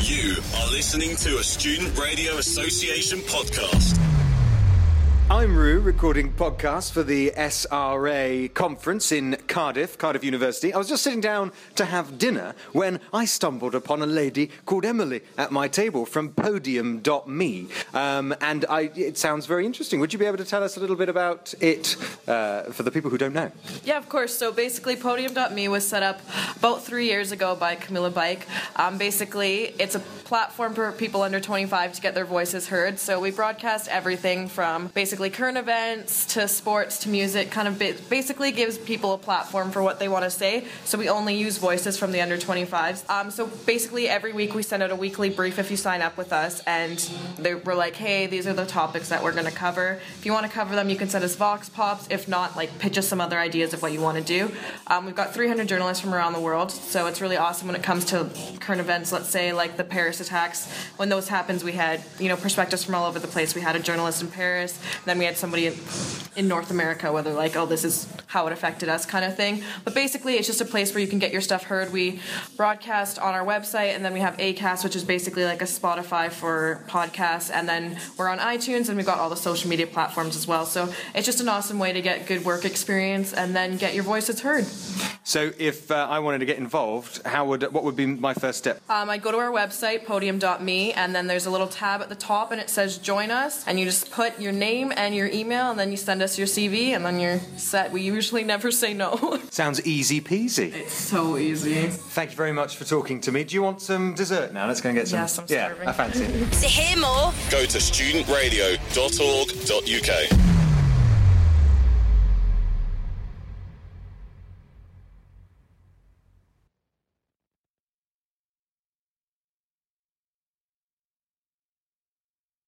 You are listening to a Student Radio Association podcast. I'm Rue, recording podcasts for the SRA conference in Cardiff University. I was just sitting down to have dinner when I stumbled upon a lady called Emily at my table from Podium.me. It sounds very interesting. Would you be able to tell us a little bit about it for the people who don't know? Yeah, of course. So basically, Podium.me was set up about 3 years ago by Camilla Bike. Basically, it's a platform for people under 25 to get their voices heard. So we broadcast everything from basically current events to sports to music, kind of basically gives people a platform for what they want to say. So we only use voices from the under 25s. So basically every week we send out a weekly brief if you sign up with us, and we're like, hey, these are the topics that we're going to cover. If you want to cover them, you can send us vox pops. If not, like, pitch us some other ideas of what you want to do. We've got 300 journalists from around the world, so it's really awesome when it comes to current events. Let's say like the Paris attacks. When those happens, we had perspectives from all over the place. We had a journalist in Paris, then we had somebody in North America where they're like, oh, this is how it affected us, kind of thing. But basically, it's just a place where you can get your stuff heard. We broadcast on our website, and then we have Acast, which is basically like a Spotify for podcasts, and then we're on iTunes, and we've got all the social media platforms as well. So it's just an awesome way to get good work experience and then get your voices heard. So if I wanted to get involved, what would be my first step? I'd go to our website, Podium.me, and then there's a little tab at the top, and it says join us, and you just put your name and your email, and then you send us your CV, and then you're set. We usually never say no. Sounds easy peasy. It's so easy. Thank you very much for talking to me. Do you want some dessert now? Let's go and get some. Yes, I'm starving. Yeah, I fancy it. To hear more, Go to studentradio.org.uk.